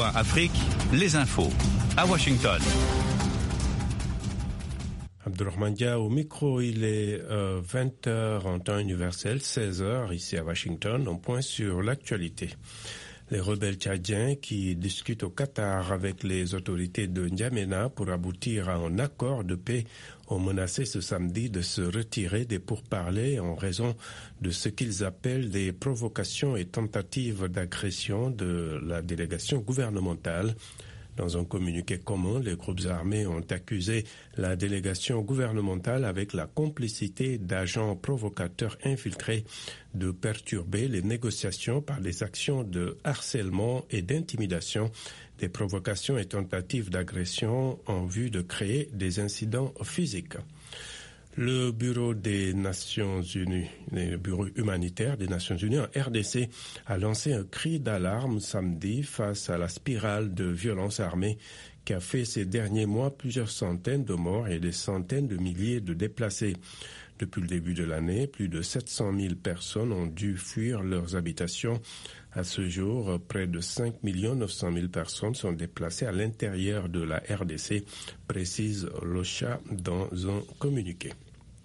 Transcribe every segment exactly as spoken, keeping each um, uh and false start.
A Afrique, les infos. À Washington. Abdurrahman Dia au micro, il est euh, vingt heures en temps universel, seize heures ici à Washington. On point sur l'actualité. Les rebelles tchadiens qui discutent au Qatar avec les autorités de N'Djamena pour aboutir à un accord de paix ont menacé ce samedi de se retirer des pourparlers en raison de ce qu'ils appellent des provocations et tentatives d'agression de la délégation gouvernementale. Dans un communiqué commun, les groupes armés ont accusé la délégation gouvernementale avec la complicité d'agents provocateurs infiltrés de perturber les négociations par des actions de harcèlement et d'intimidation, des provocations et tentatives d'agression en vue de créer des incidents physiques. Le Bureau des Nations Unies, le Bureau humanitaire des Nations Unies en R D C a lancé un cri d'alarme samedi face à la spirale de violence armée qui a fait ces derniers mois plusieurs centaines de morts et des centaines de milliers de déplacés. Depuis le début de l'année, plus de sept cent mille personnes ont dû fuir leurs habitations. À ce jour, près de cinq millions neuf cent mille personnes sont déplacées à l'intérieur de la R D C, précise l'OCHA dans un communiqué.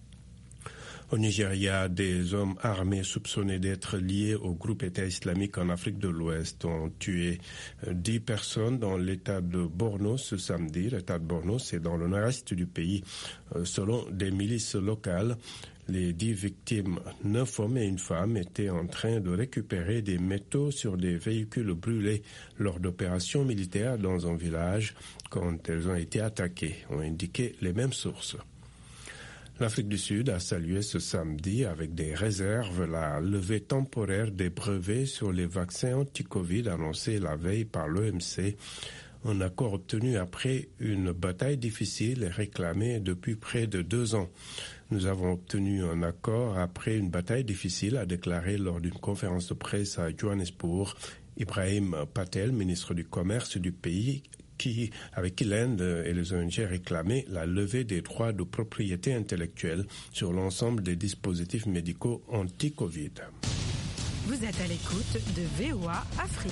Au Nigeria, des hommes armés soupçonnés d'être liés au groupe État islamique en Afrique de l'Ouest ont tué dix personnes dans l'État de Borno ce samedi. L'État de Borno, c'est dans le nord-est du pays. Selon des milices locales, les dix victimes, neuf hommes et une femme, étaient en train de récupérer des métaux sur des véhicules brûlés lors d'opérations militaires dans un village quand elles ont été attaquées, ont indiqué les mêmes sources. L'Afrique du Sud a salué ce samedi avec des réserves la levée temporaire des brevets sur les vaccins anti-Covid annoncés la veille par l'O M C. Un accord obtenu après une bataille difficile et réclamée depuis près de deux ans. Nous avons obtenu un accord après une bataille difficile, a déclaré lors d'une conférence de presse à Johannesburg Ibrahim Patel, ministre du Commerce du pays, qui, avec qui l'Inde et les O N G réclamaient la levée des droits de propriété intellectuelle sur l'ensemble des dispositifs médicaux anti-Covid. Vous êtes à l'écoute de V O A Afrique.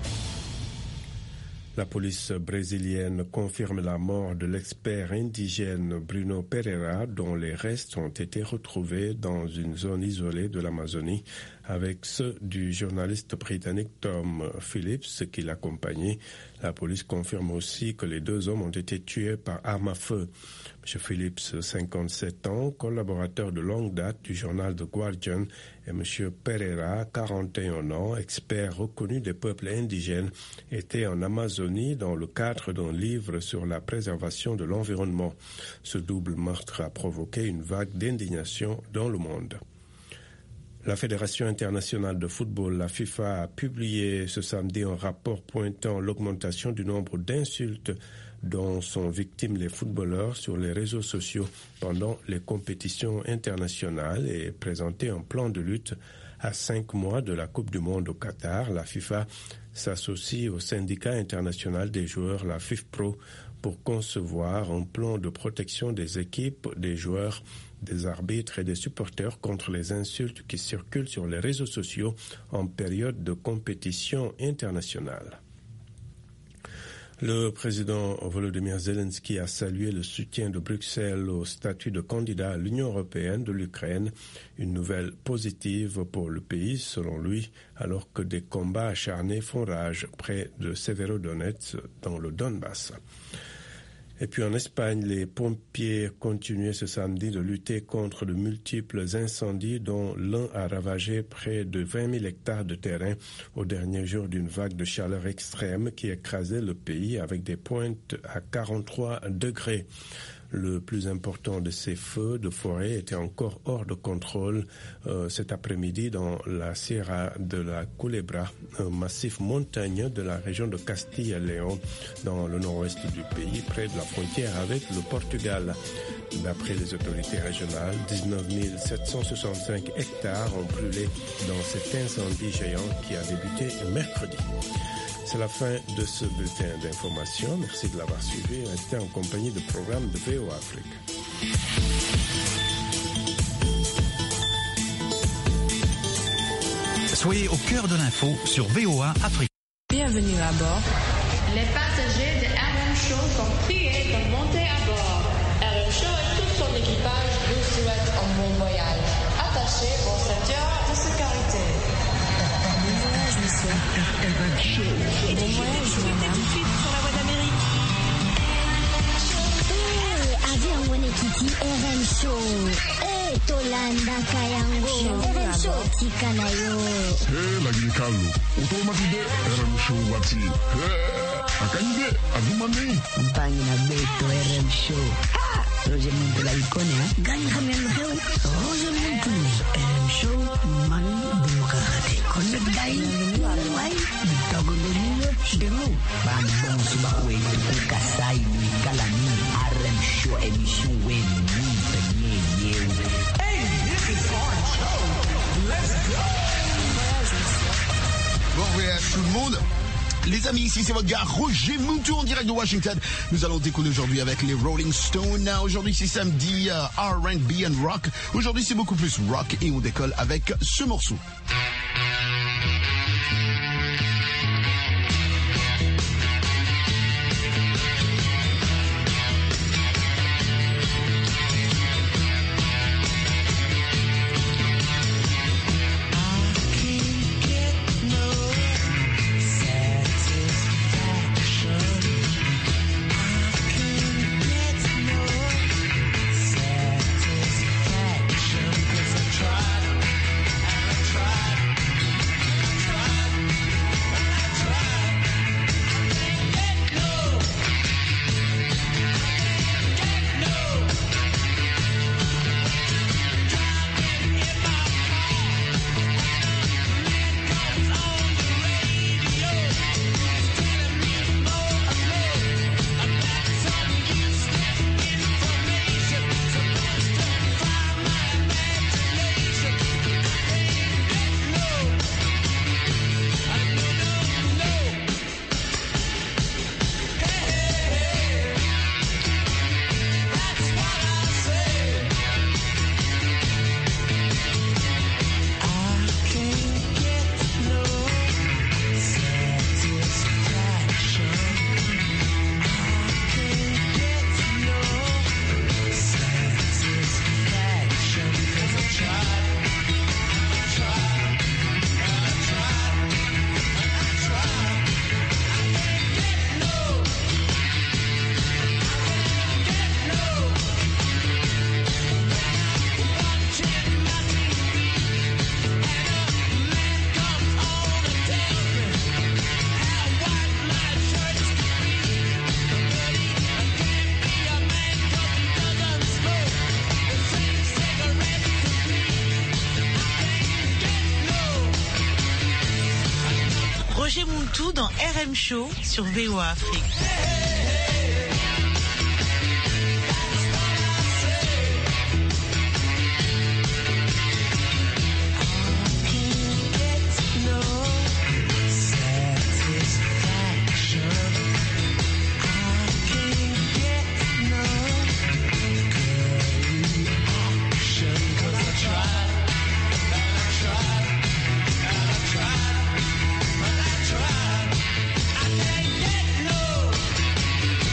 La police brésilienne confirme la mort de l'expert indigène Bruno Pereira, dont les restes ont été retrouvés dans une zone isolée de l'Amazonie, avec ceux du journaliste britannique Tom Phillips qui l'accompagnait. La police confirme aussi que les deux hommes ont été tués par arme à feu. M. Phillips, cinquante-sept ans, collaborateur de longue date du journal The Guardian, et M. Pereira, quarante et un ans, expert reconnu des peuples indigènes, étaient en Amazonie dans le cadre d'un livre sur la préservation de l'environnement. Ce double meurtre a provoqué une vague d'indignation dans le monde. La Fédération internationale de football, la FIFA, a publié ce samedi un rapport pointant l'augmentation du nombre d'insultes dont sont victimes les footballeurs sur les réseaux sociaux pendant les compétitions internationales et présenté un plan de lutte à cinq mois de la Coupe du Monde au Qatar. La FIFA s'associe au syndicat international des joueurs, la FIFPro, pour concevoir un plan de protection des équipes, des joueurs, des arbitres et des supporters contre les insultes qui circulent sur les réseaux sociaux en période de compétition internationale. Le président Volodymyr Zelensky a salué le soutien de Bruxelles au statut de candidat à l'Union européenne de l'Ukraine, une nouvelle positive pour le pays, selon lui, alors que des combats acharnés font rage près de Severodonetsk dans le Donbass. Et puis en Espagne, les pompiers continuaient ce samedi de lutter contre de multiples incendies dont l'un a ravagé près de vingt mille hectares de terrain au dernier jour d'une vague de chaleur extrême qui écrasait le pays avec des pointes à quarante-trois degrés. Le plus important de ces feux de forêt était encore hors de contrôle euh, cet après-midi dans la Sierra de la Culebra, un massif montagneux de la région de Castille et Léon, dans le nord-ouest du pays, près de la frontière avec le Portugal. D'après les autorités régionales, dix-neuf mille sept cent soixante-cinq hectares ont brûlé dans cet incendie géant qui a débuté mercredi. C'est la fin de ce bulletin d'information. Merci de l'avoir suivi. Restez en compagnie du programme de V O A Afrique. Soyez au cœur de l'info sur V O A Afrique. Bienvenue à bord. Les passagers de R M Show sont priés de monter à bord. R M Show et tout son équipage vous souhaitent un bon voyage. Attachez vos ceintures de sécurité. Bon voyage, monsieur. R M Show. Bon voyage, madame. Tout de suite sur la voie d'Amérique. Eh, avion wene kiti R M Show. Eh, Tolanda Kayango. R M Show tika na yo. Eh, lagi kalu. Utomaki de R M Show wati. Eh, akanje azumane. Mpangi na beto R M Show. Ha! Roger Muntu la ikone, ha? Gani kami ang lukeo. Roger Muntu ni R M Show man demokrati. Connect dai. Wai. Bitago loniyo. Demo. Bandong subakwe. Kasai ni kalani. R M Show emission wen. Ni penye yew. Hey, this is R M Show. Let's go. Bon voyage tout le monde. Les amis, ici c'est votre gars Roger Muntu en direct de Washington. Nous allons décoller aujourd'hui avec les Rolling Stones. Aujourd'hui c'est samedi uh, R and B and rock. Aujourd'hui c'est beaucoup plus rock et on décolle avec ce morceau. Roger Muntu dans R M Show sur V O A Afrique. I can't get no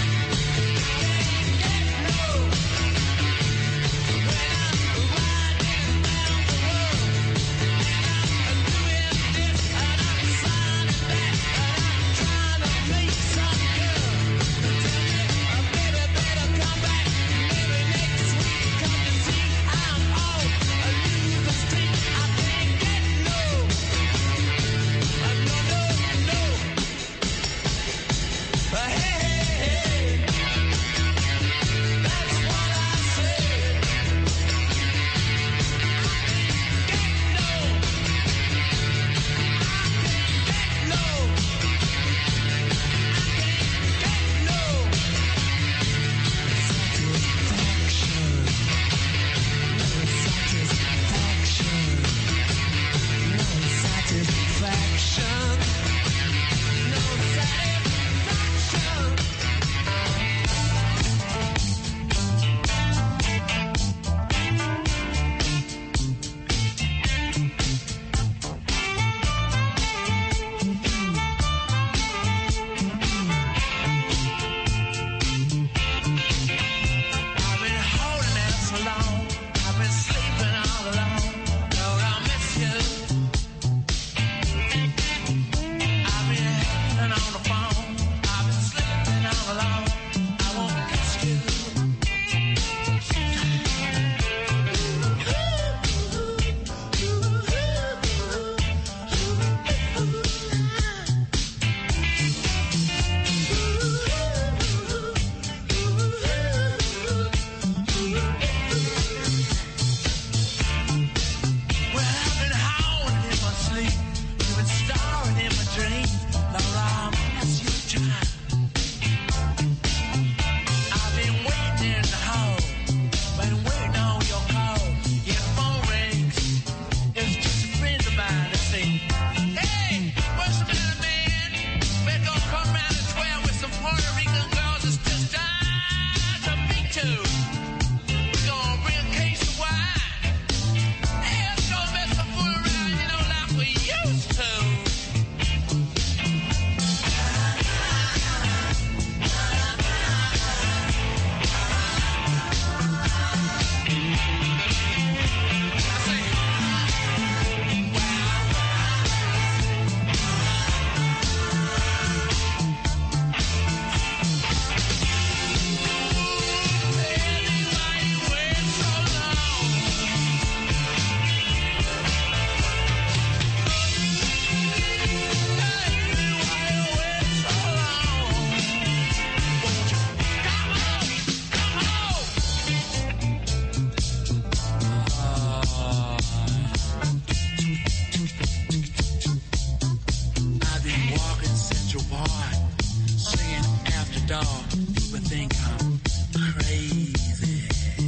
all. People think I'm crazy.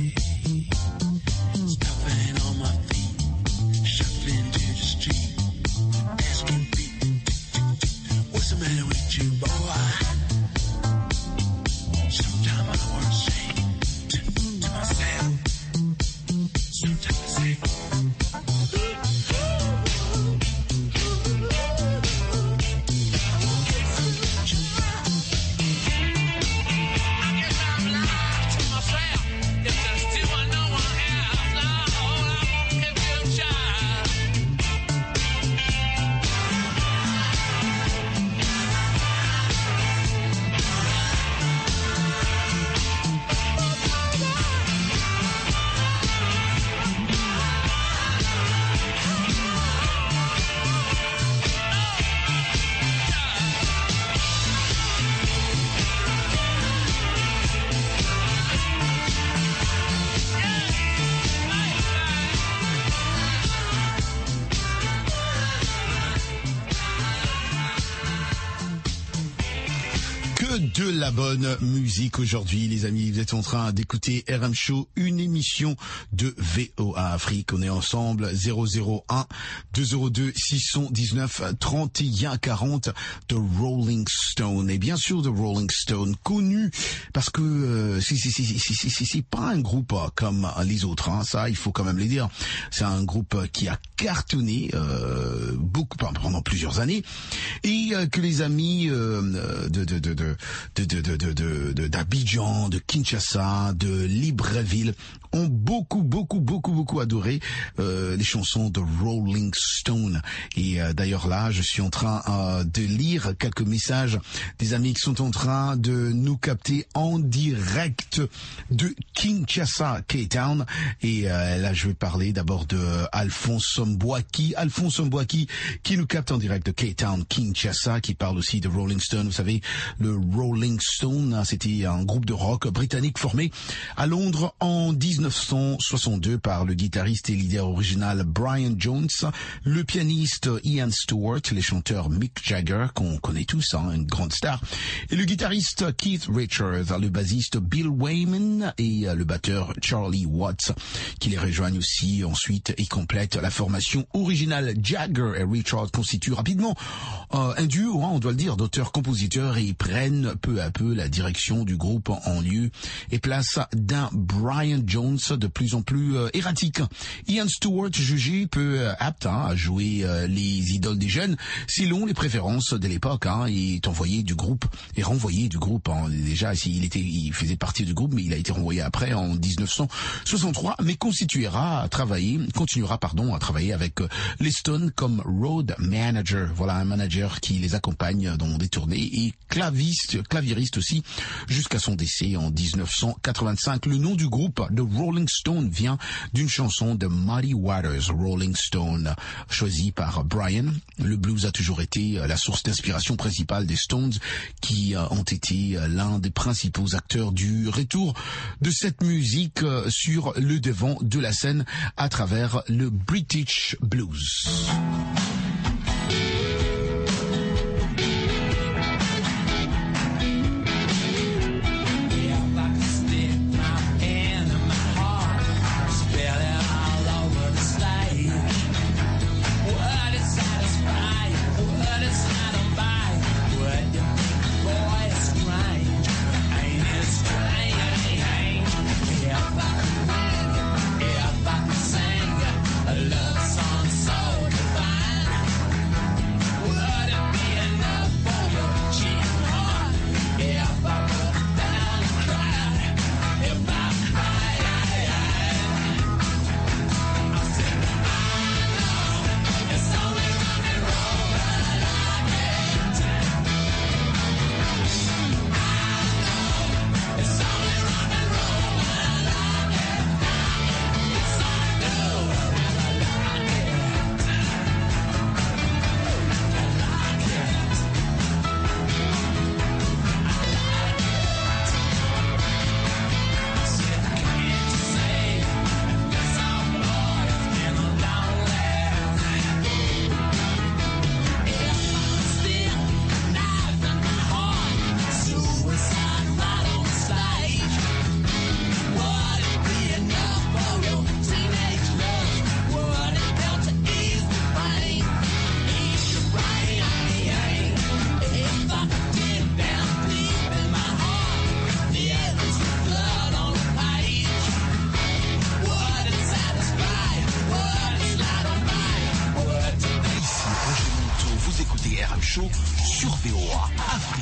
Stuffing on my feet, shuffling to the street, asking people, what's the matter with you, boy? Sometimes I want to say to, to myself, sometimes I say, de la bonne musique aujourd'hui, les amis. Vous êtes en train d'écouter R M Show, une émission de V O A Afrique. On est ensemble, zéro zéro un deux zéro deux six un neuf trente et un quarante, de Rolling Stone. Et bien sûr, de Rolling Stone, connu parce que euh, c'est, c'est, c'est, c'est, c'est, c'est pas un groupe comme les autres, hein, ça il faut quand même le dire. C'est un groupe qui a cartonné euh, beaucoup pendant plusieurs années et euh, que les amis euh, de de de de de de de de de de d'Abidjan, de Kinshasa, de Libreville ont beaucoup beaucoup beaucoup beaucoup adoré euh, les chansons de Rolling Stone. Et euh, d'ailleurs là, je suis en train euh, de lire quelques messages des amis qui sont en train de nous capter en direct de Kinshasa, Cape Town. Et euh, là, je vais parler d'abord de Alphonse Mbouaki, Alphonse Mbouaki qui nous capte en direct de Cape Town, Kinshasa, qui parle aussi de Rolling Stone. Vous savez, le Rolling Stone, c'était un groupe de rock britannique formé à Londres en dix-neuf cent soixante-deux par le guitariste et leader original Brian Jones, le pianiste Ian Stewart, les chanteurs Mick Jagger, qu'on connaît tous, hein, une grande star, et le guitariste Keith Richards, le bassiste Bill Wyman et le batteur Charlie Watts, qui les rejoignent aussi ensuite et complètent la formation originale. Jagger et Richards constituent rapidement euh, un duo, hein, on doit le dire, d'auteurs-compositeurs, et ils prennent peu à peu la direction du groupe en lieu et place d'un Brian Jones de plus en plus euh, erratique. Ian Stewart, jugé peu euh, apte hein, à jouer euh, les idoles des jeunes, selon les préférences de l'époque, hein, est envoyé du groupe et renvoyé du groupe. Hein. Déjà, il était, il faisait partie du groupe, mais il a été renvoyé après en dix-neuf cent soixante-trois, mais continuera à travailler, continuera pardon à travailler avec euh, les Stones comme road manager. Voilà, un manager qui les accompagne dans des tournées et claviste, claviériste aussi, jusqu'à son décès en dix-neuf cent quatre-vingt-cinq. Le nom du groupe de Rolling Stone vient d'une chanson de Muddy Waters, Rolling Stone, choisie par Brian. Le blues a toujours été la source d'inspiration principale des Stones, qui ont été l'un des principaux acteurs du retour de cette musique sur le devant de la scène à travers le British Blues. Love song so divine. Vous écoutez R M Show sur V O A Afrique.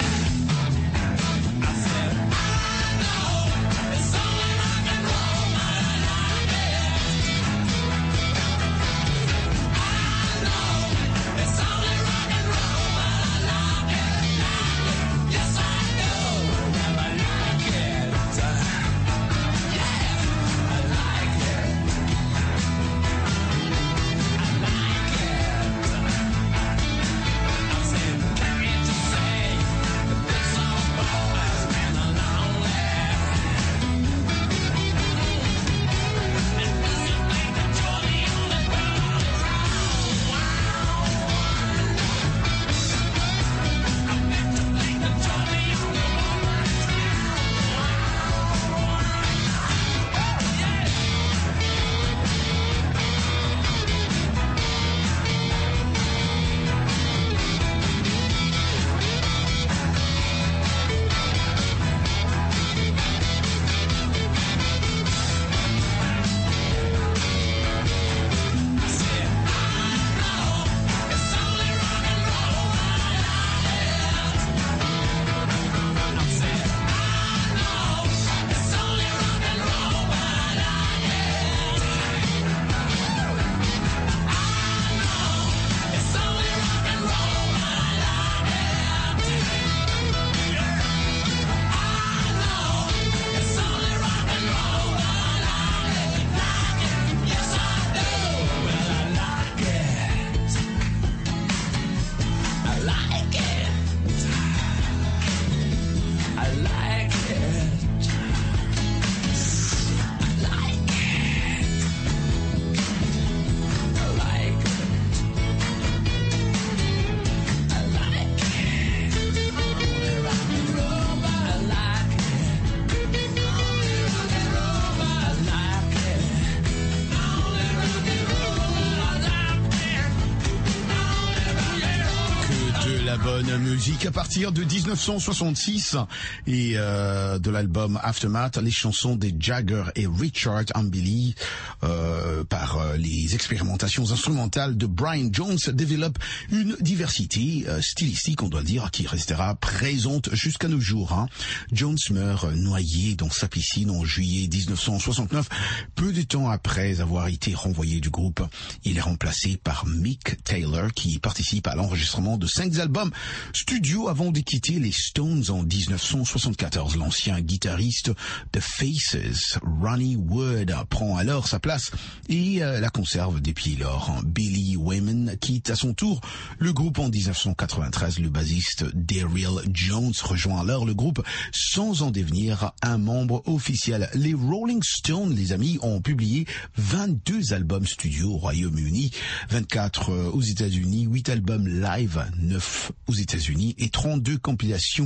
Bonne musique à partir de dix-neuf cent soixante-six et euh, de l'album Aftermath, les chansons des Jagger et Richard Ambili euh, par euh, les expérimentations instrumentales de Brian Jones développent une diversité euh, stylistique, on doit dire, qui restera présente jusqu'à nos jours. Hein. Jones meurt noyé dans sa piscine en juillet dix-neuf cent soixante-neuf, peu de temps après avoir été renvoyé du groupe. Il est remplacé par Mick Taylor qui participe à l'enregistrement de cinq albums studio avant de quitter les Stones en dix-neuf cent soixante-quatorze. L'ancien guitariste de Faces, Ronnie Wood, prend alors sa place et euh, la conserve depuis lors. Billy Wayman quitte à son tour le groupe en dix-neuf cent quatre-vingt-treize. Le bassiste Daryl Jones rejoint alors le groupe sans en devenir un membre officiel. Les Rolling Stones, les amis, ont publié vingt-deux albums studio au Royaume-Uni, vingt-quatre aux États-Unis, huit albums live, neuf aux États-Unis et trente-deux compilations.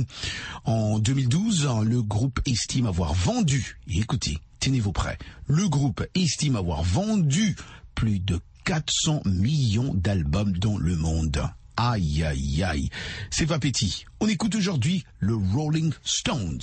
En deux mille douze, le groupe estime avoir vendu, et écoutez, tenez-vous prêts, le groupe estime avoir vendu plus de quatre cents millions d'albums dans le monde. Aïe, aïe, aïe. C'est pas petit. On écoute aujourd'hui le Rolling Stones.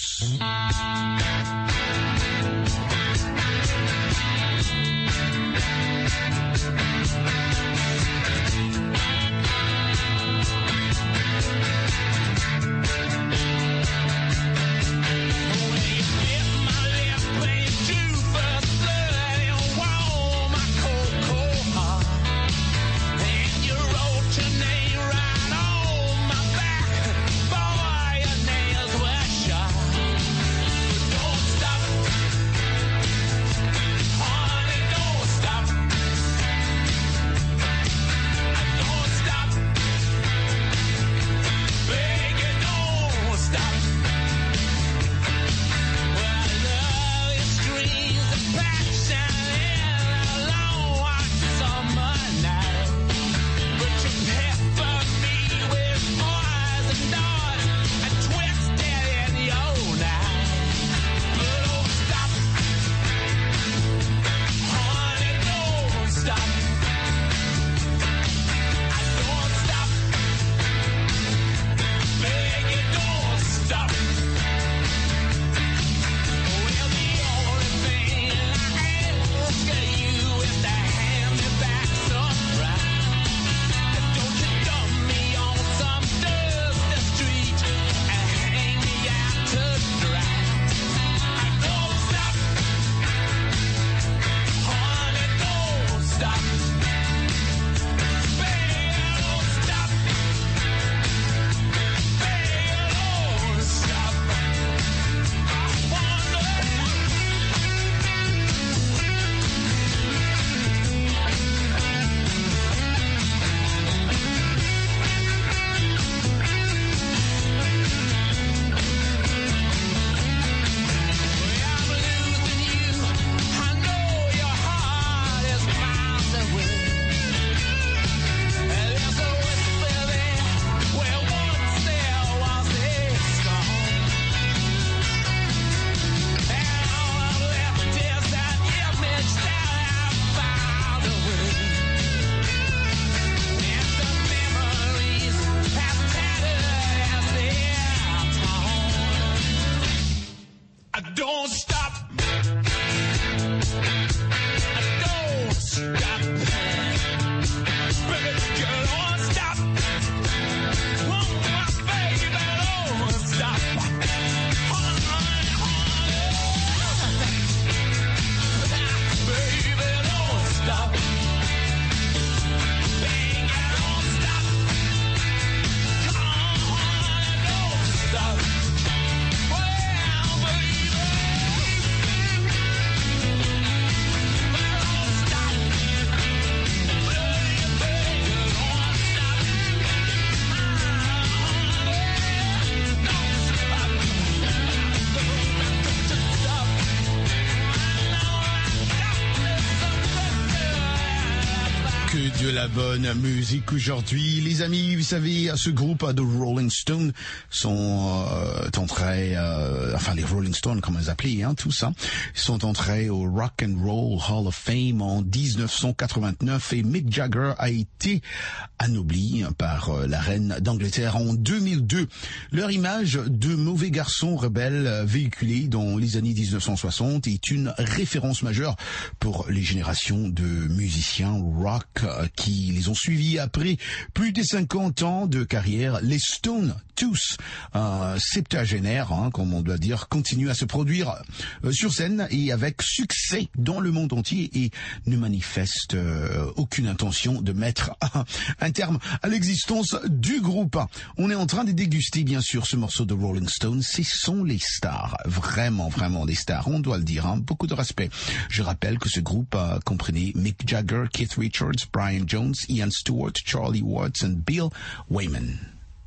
la bonne musique aujourd'hui. Les amis, vous savez, ce groupe de Rolling Stones sont euh, entrés, euh, enfin les Rolling Stones, comme on les appelait, hein, tous, hein, sont entrés au Rock and Roll Hall of Fame en dix-neuf cent quatre-vingt-neuf et Mick Jagger a été anobli par euh, la reine d'Angleterre en deux mille deux. Leur image de mauvais garçons rebelles véhiculés dans les années dix-neuf cent soixante est une référence majeure pour les générations de musiciens rock qui les ont suivis après plus de cinquante ans de carrière. Les Stones, tous euh, septuagénaires, hein, comme on doit dire, continuent à se produire euh, sur scène et avec succès dans le monde entier et ne manifestent euh, aucune intention de mettre un terme à l'existence du groupe. On est en train de déguster bien sûr ce morceau de Rolling Stones. Ce sont les stars, vraiment vraiment des stars, on doit le dire, hein, beaucoup de respect. Je rappelle que ce groupe euh, comprenait Mick Jagger, Keith Richards, Brian Jones, Ian Stewart, Charlie Watts and Bill Wyman.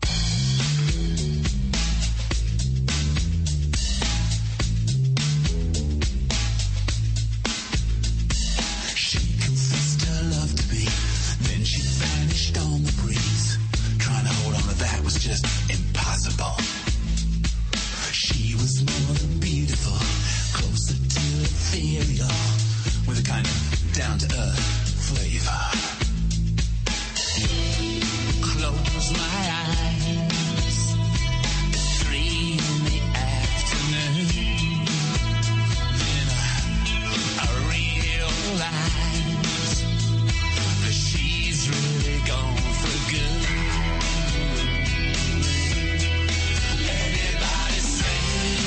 She confessed her love to me, then she vanished on the breeze. Trying to hold on to that was just impossible. She was more than beautiful, closer to ethereal, with a kind of down-to-earth flavor. Close my eyes, three in the afternoon, then I, I realize that she's really gone for good. Everybody say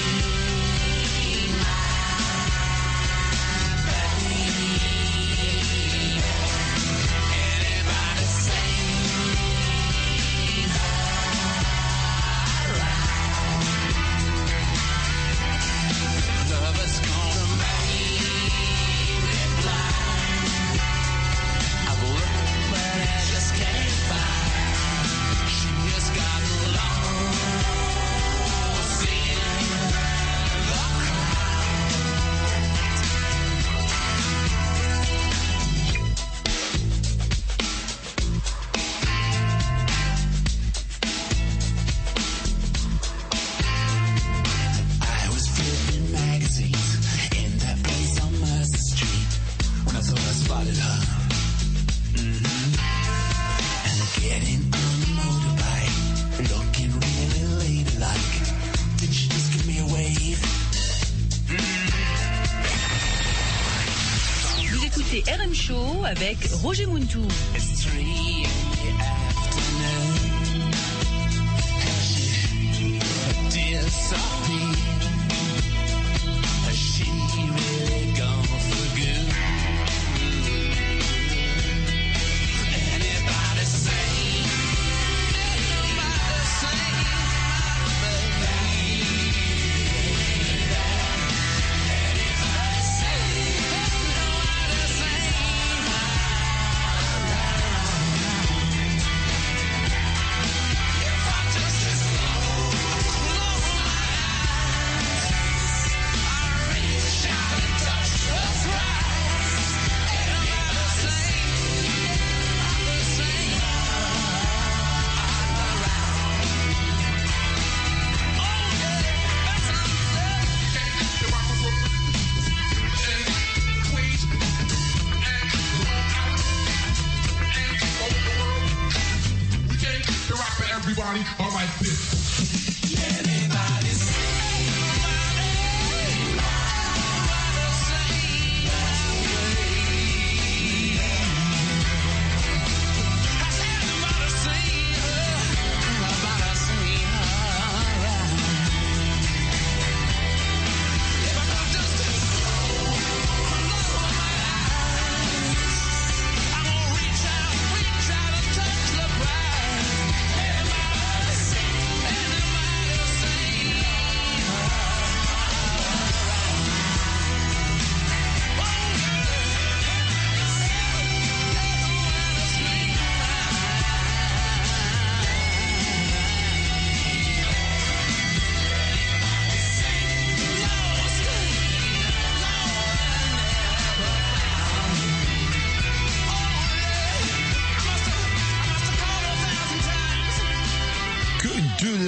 R M Show avec Roger Muntou. Everybody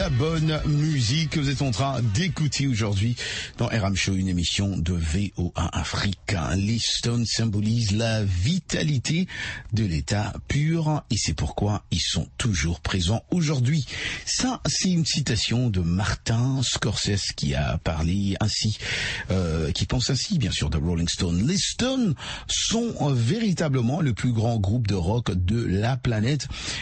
la bonne musique que vous êtes en train d'écouter aujourd'hui dans R M Show, une émission de V O A Afrique. Les Stones symbolisent la vitalité de l'état pur et c'est pourquoi ils sont toujours présents aujourd'hui. Ça, c'est une citation de Martin Scorsese qui a parlé ainsi, euh, qui pense ainsi, bien sûr, de Rolling Stone. Les Stones sont euh, véritablement le plus grand groupe de rock de la planète